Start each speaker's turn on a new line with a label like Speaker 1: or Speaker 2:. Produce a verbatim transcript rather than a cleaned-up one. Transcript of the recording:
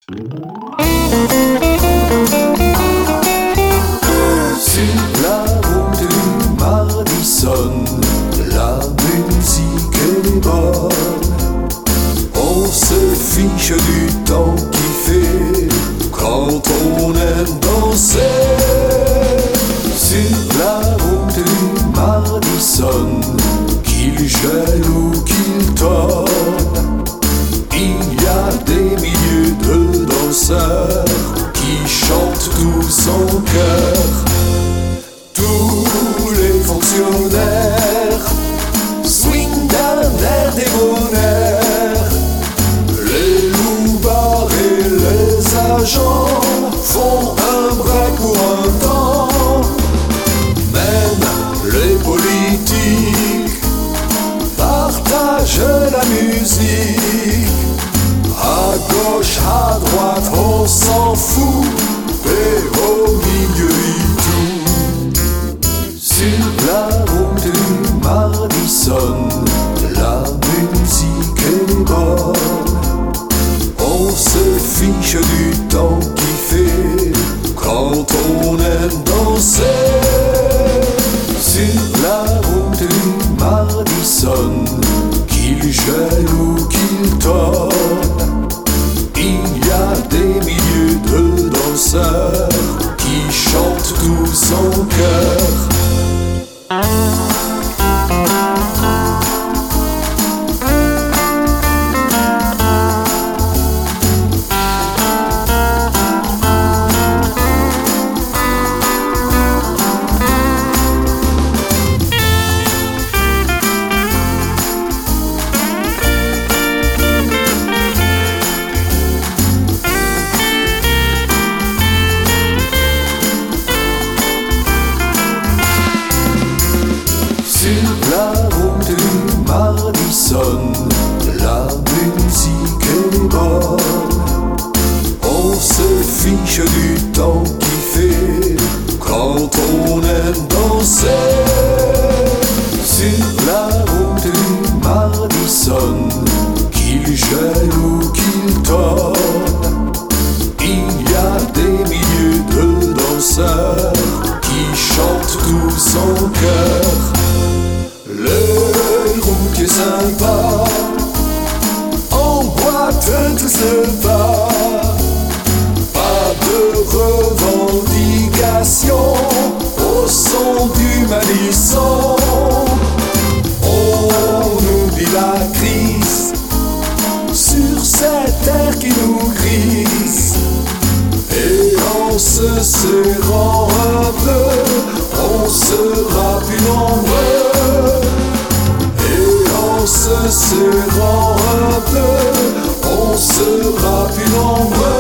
Speaker 1: Sur la route du Madison, la musique est bonne. On se fiche du temps qui fait quand on aime danser. Sur la route du Madison, qu'il gèle ou qu'il tonne, il y a des milliers de danseurs qui chantent tous en chœur. Tous les fonctionnaires swing d'un air débonnaire. Les loupards et les agents font un break pour un temps. Même les politiques partagent la musique. À gauche, à droite, on s'en fout, et au milieu il tout. Sur la route du Madison, la musique est bonne. On se fiche du temps qui fait quand on aime danser. Sur la route du Madison, qu'il gèle ou qu'il tonne, il y a des milliers de danseurs qui chantent tous en chœur. Sur la route du Madison, la musique est bonne. On se fiche du temps qui fait quand on aime danser. Sur la route du Madison, qu'il gèle ou qu'il tonne, il y a des milliers de danseurs qui chantent tous en chœur. Le routier sympa, en boîte tout se bat. Pas de revendication au son du Madison. On oublie la crise sur cette terre qui nous grise. Et en se serrant un peu, on sera plus nombreux. Et en se serrant un peu, on sera plus nombreux.